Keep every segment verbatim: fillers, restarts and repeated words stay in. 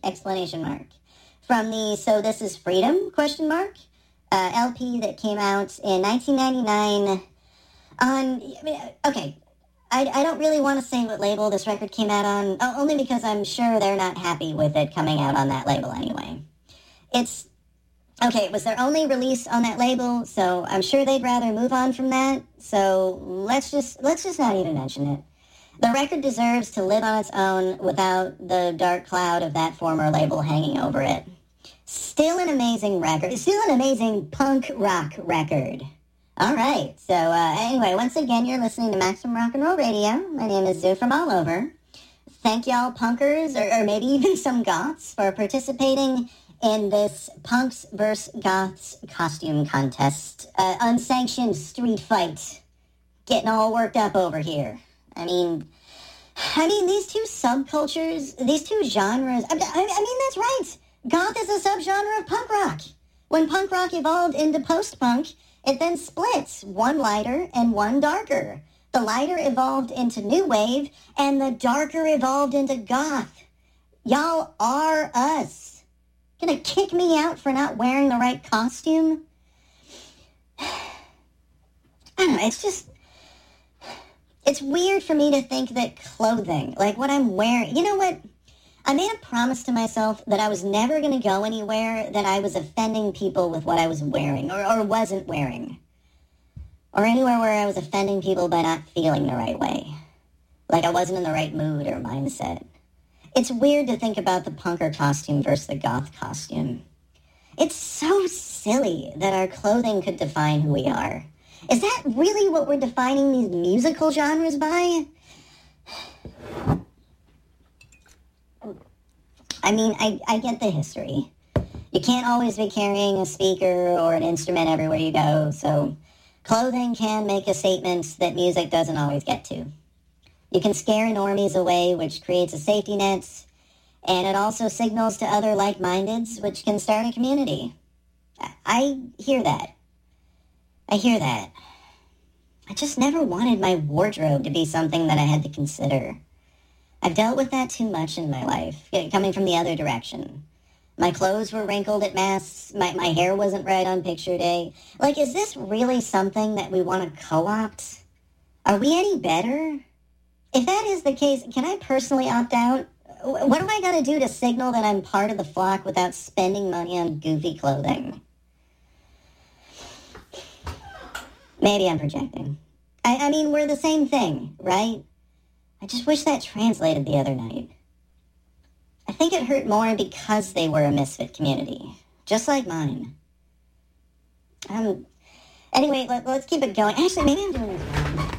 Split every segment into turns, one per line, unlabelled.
exclamation mark, from the So This Is Freedom, question mark, uh, L P that came out in nineteen ninety-nine on, I mean, okay, I, I don't really want to say what label this record came out on, only because I'm sure they're not happy with it coming out on that label anyway. It's, okay, it was their only release on that label, so I'm sure they'd rather move on from that, so let's just, let's just not even mention it. The record deserves to live on its own without the dark cloud of that former label hanging over it. Still an amazing record, still an amazing punk rock record. All right, so uh, anyway, once again, you're listening to Maximum Rock and Roll Radio. My name is Zoo from all over. Thank y'all punkers, or, or maybe even some goths, for participating in this Punks versus Goths costume contest. Uh, unsanctioned street fight. Getting all worked up over here. I mean, I mean, these two subcultures, these two genres, I, I, I mean, that's right. Goth is a subgenre of punk rock. When punk rock evolved into post-punk, it then splits, one lighter and one darker. The lighter evolved into new wave, and the darker evolved into goth. Y'all are us. Gonna kick me out for not wearing the right costume? I don't know, it's just... It's weird for me to think that clothing, like what I'm wearing... You know what? I made a promise to myself that I was never going to go anywhere that I was offending people with what I was wearing, or, or wasn't wearing. Or anywhere where I was offending people by not feeling the right way. Like I wasn't in the right mood or mindset. It's weird to think about the punker costume versus the goth costume. It's so silly that our clothing could define who we are. Is that really what we're defining these musical genres by? I mean, I, I get the history. You can't always be carrying a speaker or an instrument everywhere you go, so clothing can make a statement that music doesn't always get to. You can scare normies away, which creates a safety net, and it also signals to other like-mindeds, which can start a community. I, I hear that. I hear that. I just never wanted my wardrobe to be something that I had to consider. I've dealt with that too much in my life, coming from the other direction. My clothes were wrinkled at mass, my, my hair wasn't right on picture day. Like, is this really something that we want to co-opt? Are we any better? If that is the case, can I personally opt out? What do I gotta do to signal that I'm part of the flock without spending money on goofy clothing? Maybe I'm projecting. I, I mean, we're the same thing, right? I just wish that translated the other night. I think it hurt more because they were a misfit community, just like mine. Um. Anyway, let, let's keep it going. Actually, maybe I'm doing this wrong.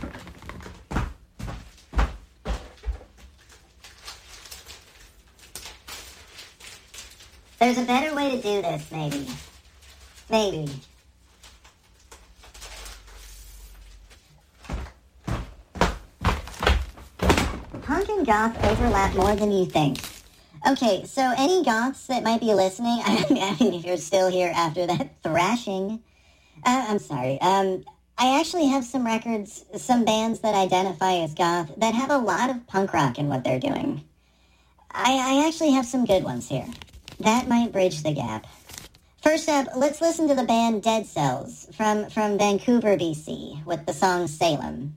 There's a better way to do this, maybe. Maybe. Punk and goth overlap more than you think. Okay, so any goths that might be listening, I mean, if you're still here after that thrashing, uh, I'm sorry. Um, I actually have some records, some bands that identify as goth that have a lot of punk rock in what they're doing. I, I actually have some good ones here. That might bridge the gap. First up, let's listen to the band Dead Cells from, from Vancouver, B C, with the song Salem.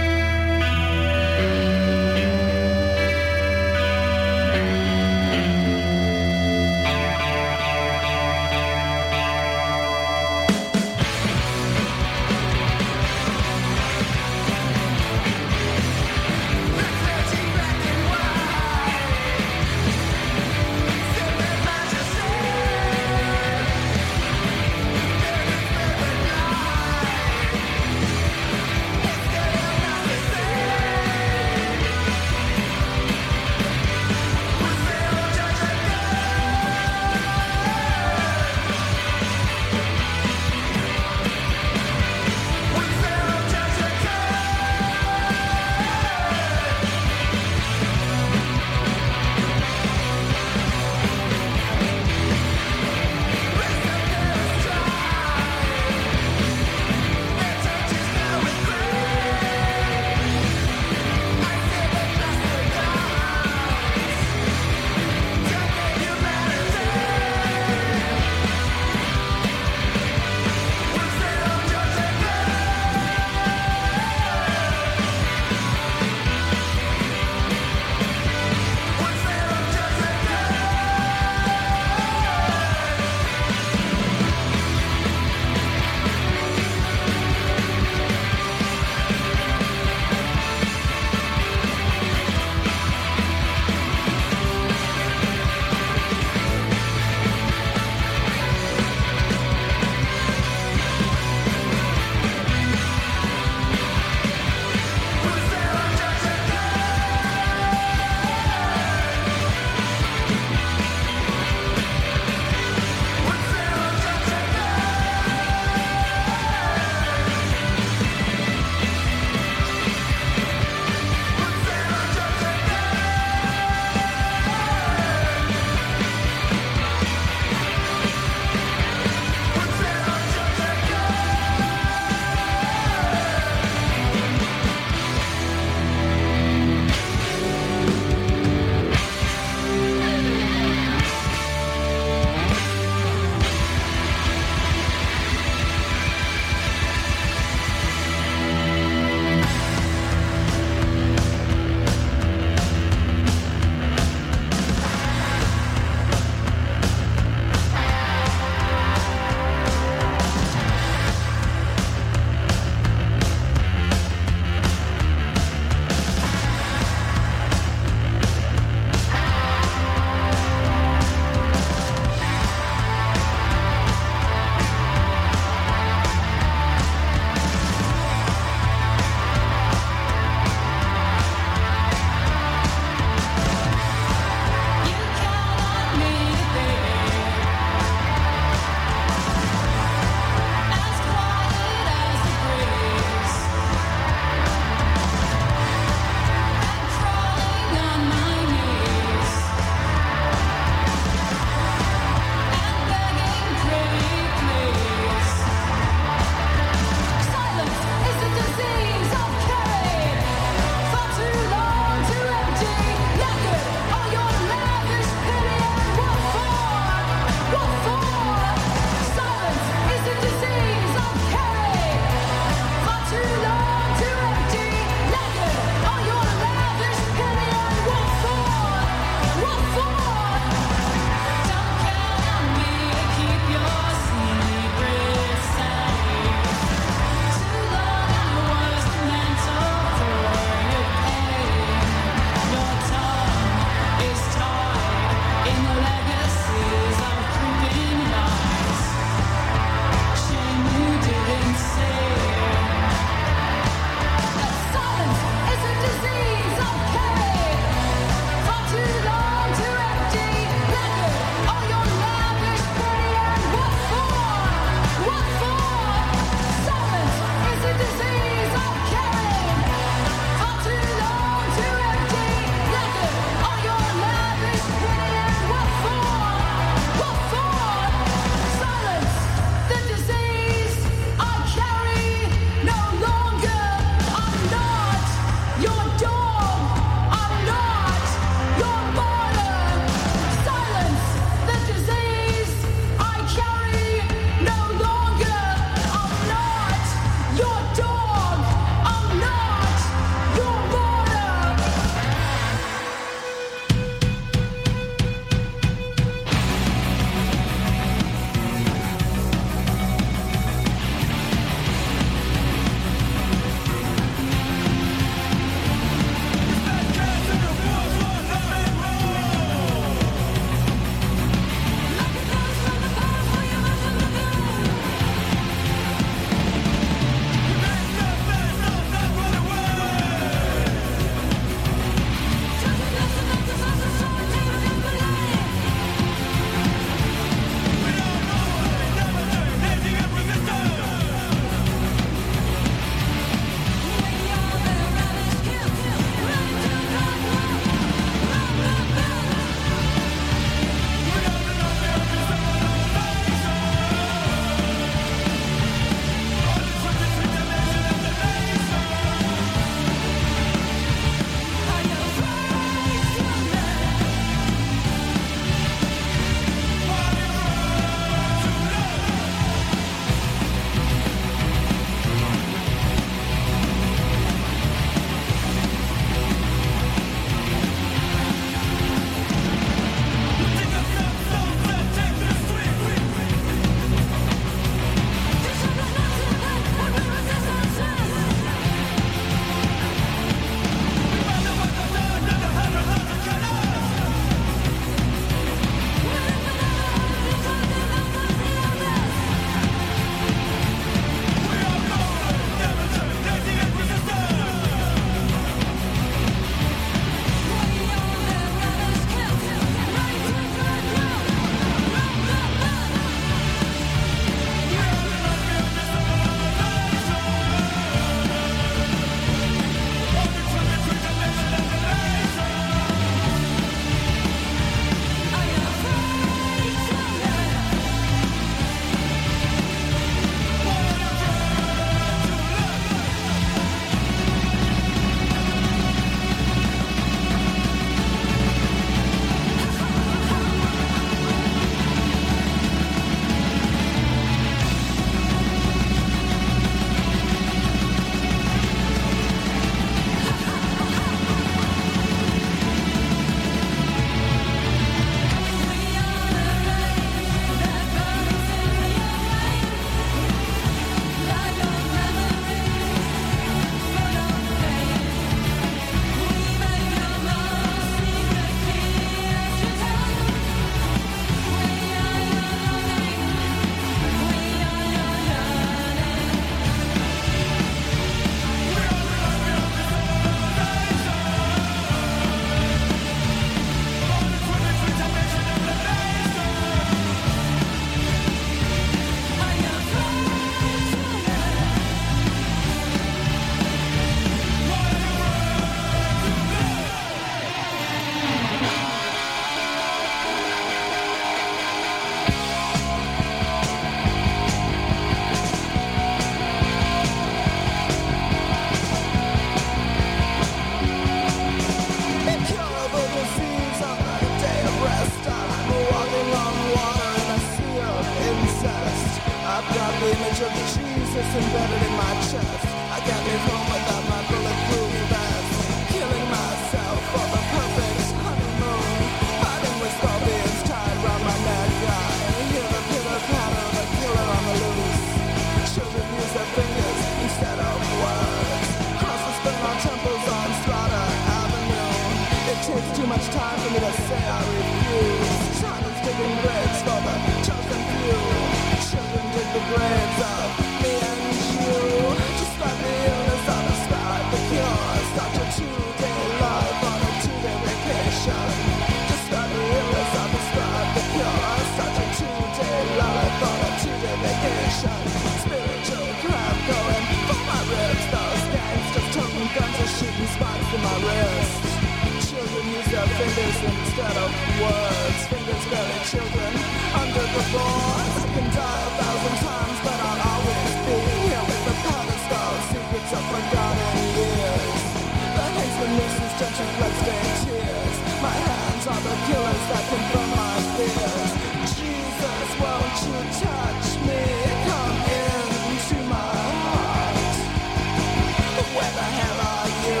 just embedded in my chest. I can't leave home without my bulletproof vest. Killing myself for the perfect honeymoon. Fighting with scorpions tied round my neck. I hear the pitter patter of a killer on the loose. Children use their fingers instead of words. Crosses burn on temples on Strata Avenue. It takes too much time for me to say I refuse. China's digging graves for the chosen few. Children dig the graves of me and you. Just like the illness, I describe the cure. Start a two-day life on a two-day vacation. Just like the illness, I describe the cure. Start a two-day life on a two-day vacation. Spiritual crap going for my ribs. Those gangsters toting guns are shooting spikes in my wrist. Children use their fingers instead of words. Fingers bury children under the boards. I can die a thousand times, but I'll always be here with the pedestal. Secrets of forgotten years. The haste and nooses, touching bloodstained tears. My hands are the killers that confirm my fears. Jesus, won't you touch me? Come into my heart. Where the hell are you?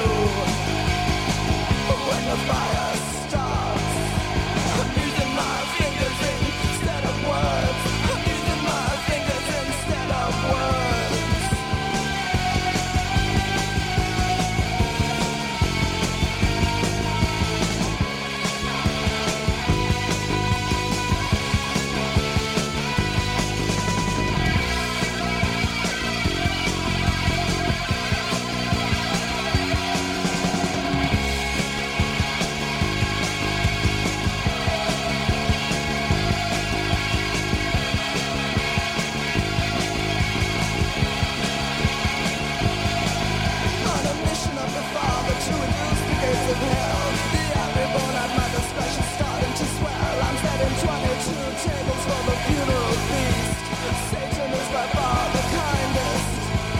When the fire starts, I'm using my fingers instead of words. I'm using my fingers instead of words. On a mission of the Father to reduce the gates of hell. The every born at my discretion starting to swell. I'm setting twenty-two tables for the funeral feast. Satan is by far the kindest.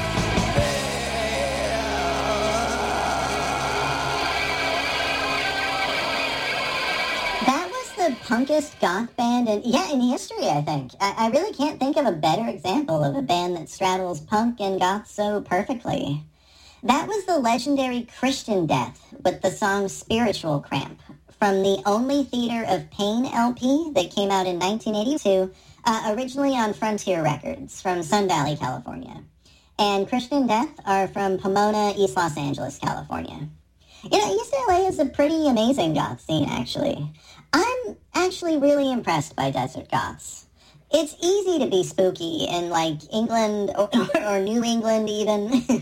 That was the punkest goth band in, yeah, in history, I think. I, I really can't think of a better example of a band that straddles punk and goth so perfectly. That was the legendary Christian Death with the song Spiritual Cramp from the Only Theater of Pain L P that came out in nineteen eighty-two, uh, originally on Frontier Records from Sun Valley, California. And Christian Death are from Pomona, East Los Angeles, California. You know, East L A is a pretty amazing goth scene, actually. I'm actually really impressed by Desert Goths. It's easy to be spooky in, like, England or, or New England, even.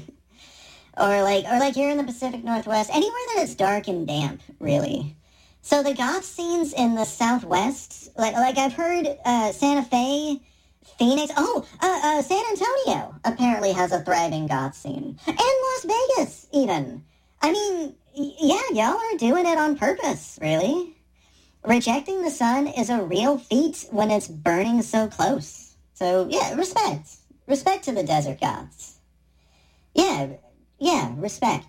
Or like, or like here in the Pacific Northwest, anywhere that it's dark and damp, really. So the goth scenes in the Southwest, like, like I've heard uh, Santa Fe, Phoenix, oh, uh, uh, San Antonio apparently has a thriving goth scene, and Las Vegas even. I mean, y- yeah, y'all are doing it on purpose, really. Rejecting the sun is a real feat when it's burning so close. So yeah, respect, respect to the Desert Goths. Yeah. Yeah, respect.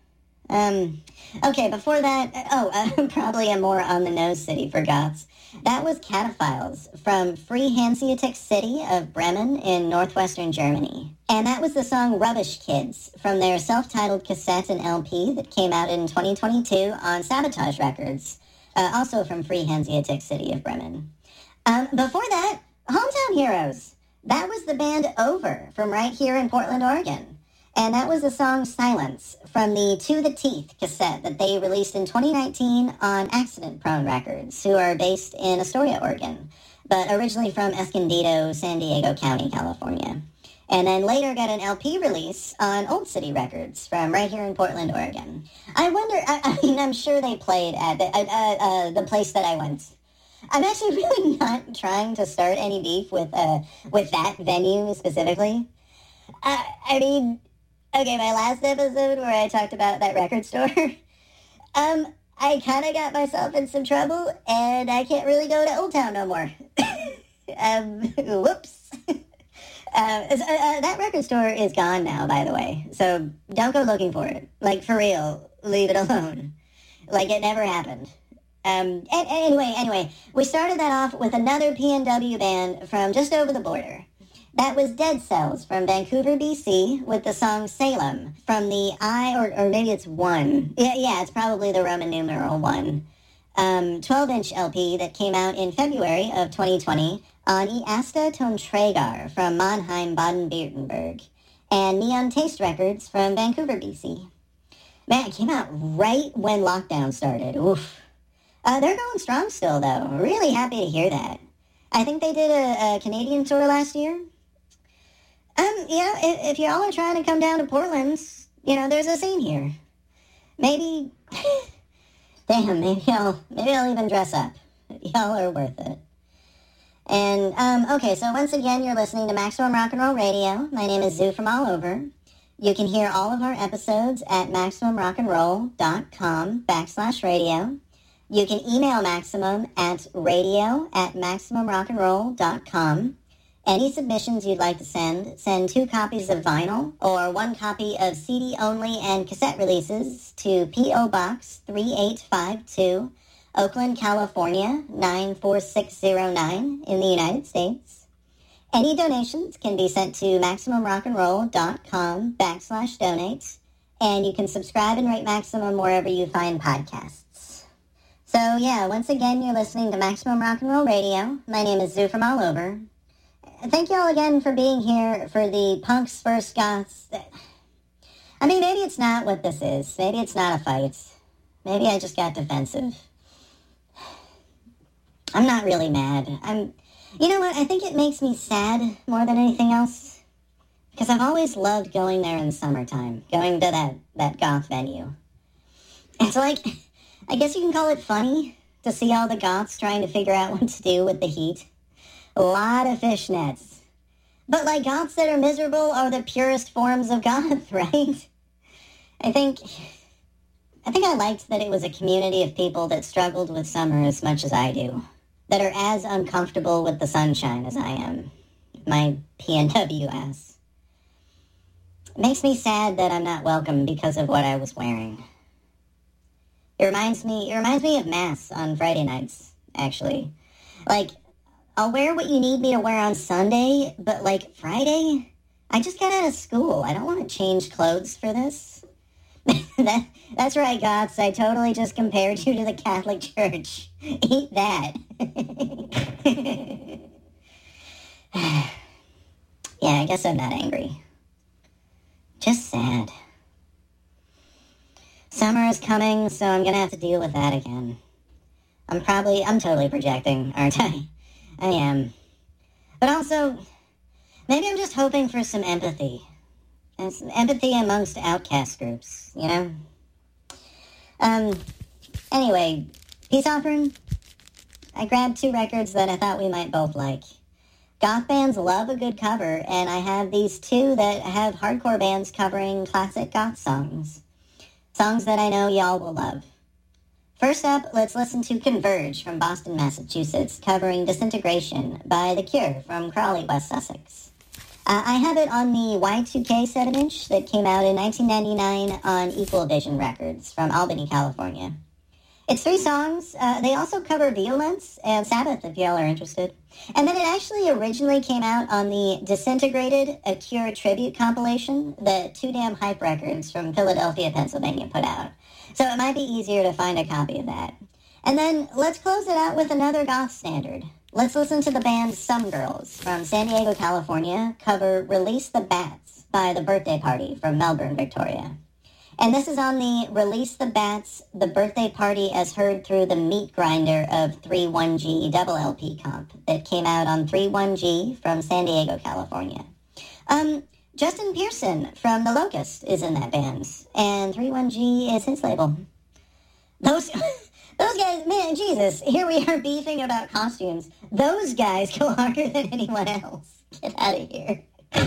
Um, okay, before that, oh, uh, probably a more on-the-nose city for goths. That was Cataphiles from Free Hanseatic City of Bremen in northwestern Germany. And that was the song Rubbish Kids from their self-titled cassette and L P that came out in twenty twenty-two on Sabotage Records, uh, also from Free Hanseatic City of Bremen. Um, before that, Hometown Heroes. That was the band Over from right here in Portland, Oregon. And that was the song Silence from the To the Teeth cassette that they released in twenty nineteen on Accident Prone Records, who are based in Astoria, Oregon, but originally from Escondido, San Diego County, California. And then later got an L P release on Old City Records from right here in Portland, Oregon. I wonder, I, I mean, I'm sure they played at the, uh, uh, the place that I went. I'm actually really not trying to start any beef with, uh, with that venue specifically. Uh, I mean... Okay, my last episode where I talked about that record store, um, I kind of got myself in some trouble, and I can't really go to Old Town no more. um, whoops. uh, uh, that record store is gone now, by the way, so don't go looking for it. Like, for real, leave it alone. Like, it never happened. Um, and, anyway, anyway, we started that off with another P N W band from just over the border. That was Dead Cells from Vancouver, B C, with the song Salem from the I, or, or maybe it's one. Yeah, yeah, it's probably the Roman numeral one. Um, twelve-inch L P that came out in February of twenty twenty on Easta Tonträger from Mannheim, Baden-Württemberg, and Neon Taste Records from Vancouver, B C. Man, it came out right when lockdown started. Oof. Uh, they're going strong still, though. Really happy to hear that. I think they did a, a Canadian tour last year. Um, you know, if, if y'all are trying to come down to Portland, you know, there's a scene here. Maybe, damn, maybe I'll, maybe I'll even dress up. Y'all are worth it. And, um, okay, so once again, you're listening to Maximum Rock and Roll Radio. My name is Zoo from all over. You can hear all of our episodes at MaximumRockandRoll.com backslash radio. You can email Maximum at radio at MaximumRockandRoll.com. Any submissions you'd like to send, send two copies of vinyl or one copy of C D only and cassette releases to P O. Box three eight five two, Oakland, California nine four six zero nine in the United States. Any donations can be sent to MaximumRockandRoll.com backslash donate, and you can subscribe and rate Maximum wherever you find podcasts. So yeah, once again, you're listening to Maximum Rock and Roll Radio. My name is Zoo from all over. Thank you all again for being here for the Punks versus Goths. I mean, maybe it's not what this is. Maybe it's not a fight. Maybe I just got defensive. I'm not really mad. I'm, you know what? I think it makes me sad more than anything else. Because I've always loved going there in the summertime. Going to that, that goth venue. It's like, I guess you can call it funny to see all the goths trying to figure out what to do with the heat. A lot of fishnets. But like goths that are miserable are the purest forms of goth, right? I think I think I liked that it was a community of people that struggled with summer as much as I do. That are as uncomfortable with the sunshine as I am. My P N W ass. It makes me sad that I'm not welcome because of what I was wearing. It reminds me it reminds me of Mass on Friday nights, actually. Like, I'll wear what you need me to wear on Sunday, but, like, Friday? I just got out of school. I don't want to change clothes for this. that, that's right, Goths. I totally just compared you to the Catholic Church. Eat that. Yeah, I guess I'm not angry. Just sad. Summer is coming, so I'm going to have to deal with that again. I'm probably, I'm totally projecting, aren't I? I am. But also, maybe I'm just hoping for some empathy. And some empathy amongst outcast groups, you know? Um, anyway, peace offering. I grabbed two records that I thought we might both like. Goth bands love a good cover, and I have these two that have hardcore bands covering classic goth songs. Songs that I know y'all will love. First up, let's listen to Converge from Boston, Massachusetts, covering Disintegration by The Cure from Crawley, West Sussex. Uh, I have it on the Y two K seven inch that came out in nineteen ninety-nine on Equal Vision Records from Albany, California. It's three songs. Uh, they also cover Violence and Sabbath, if y'all are interested. And then it actually originally came out on the Disintegrated, a Cure tribute compilation that Too Damn Hype Records from Philadelphia, Pennsylvania put out. So it might be easier to find a copy of that. And then let's close it out with another goth standard. Let's listen to the band Some Girls from San Diego, California cover Release the Bats by The Birthday Party from Melbourne, Victoria. And this is on the Release the Bats, The Birthday Party as heard through the Meat Grinder of three one G double L P comp that came out on three one G from San Diego, California. Um, Justin Pearson from The Locust is in that band, and three one G is his label. Those those guys, man, Jesus, here we are beefing about costumes. Those guys go harder than anyone else. Get out of here.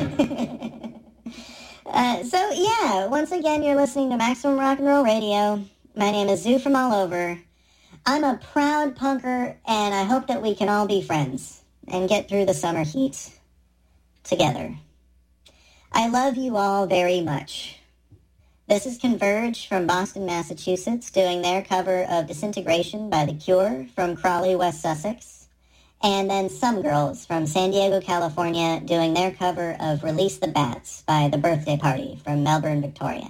uh, so, yeah, once again, you're listening to Maximum Rock and Roll Radio. My name is Zoo from all over. I'm a proud punker, and I hope that we can all be friends and get through the summer heat together. I love you all very much. This is Converge from Boston, Massachusetts, doing their cover of Disintegration by The Cure from Crawley, West Sussex. And then Some Girls from San Diego, California, doing their cover of Release the Bats by The Birthday Party from Melbourne, Victoria.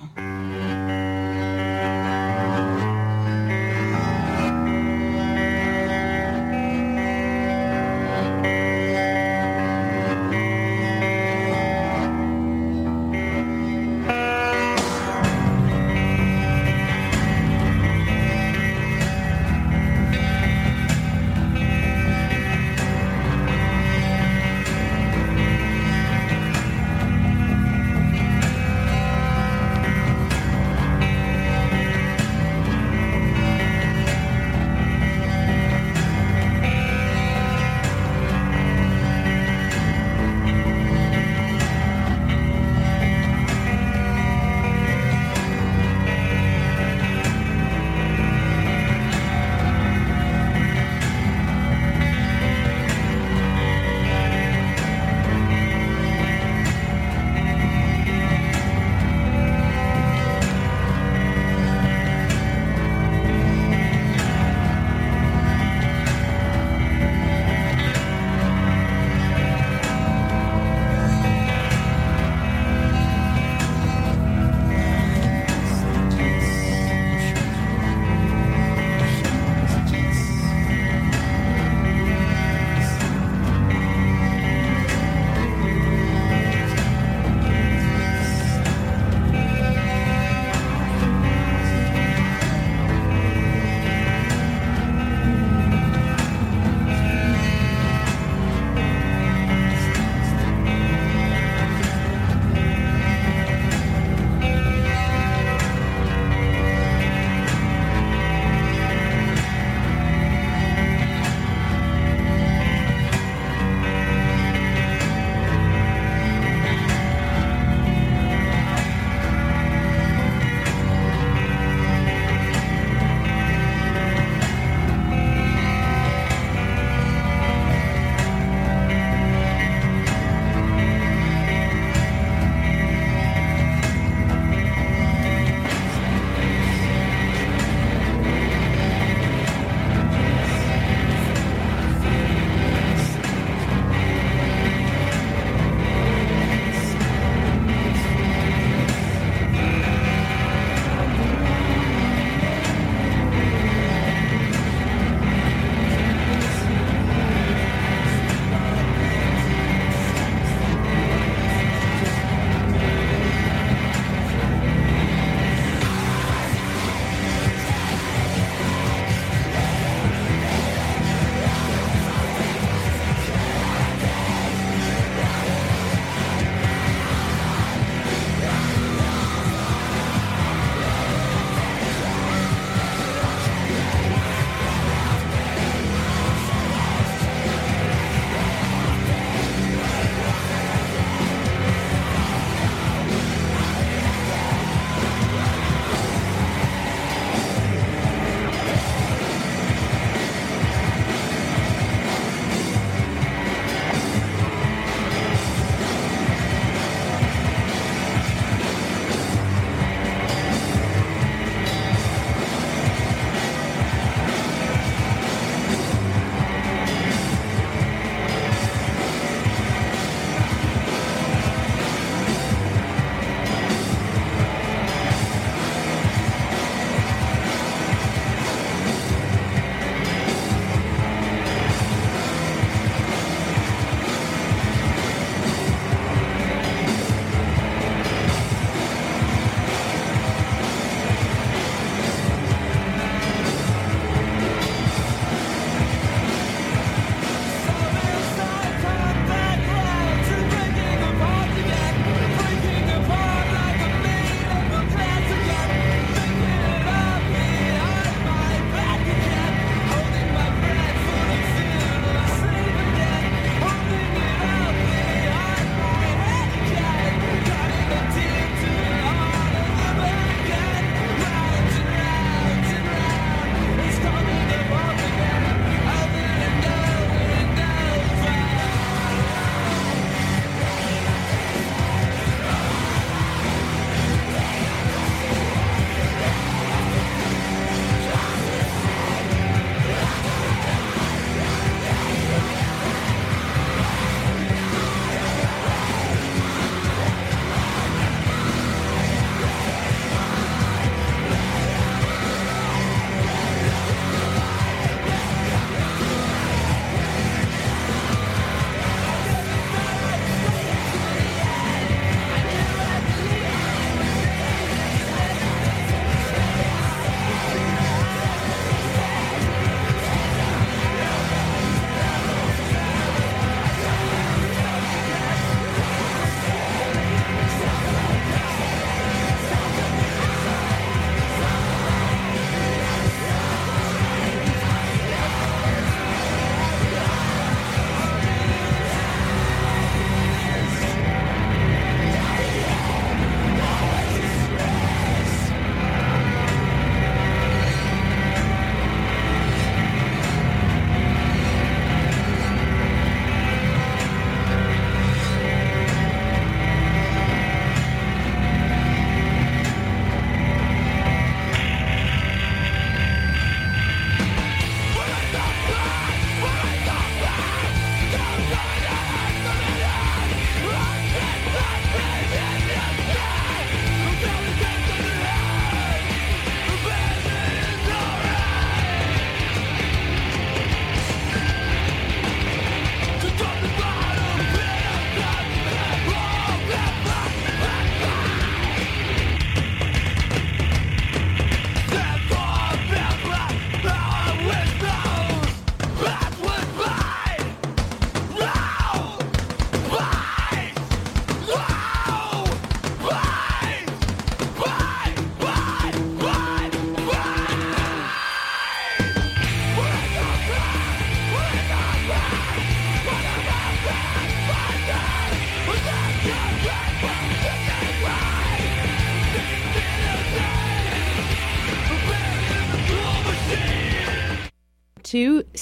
two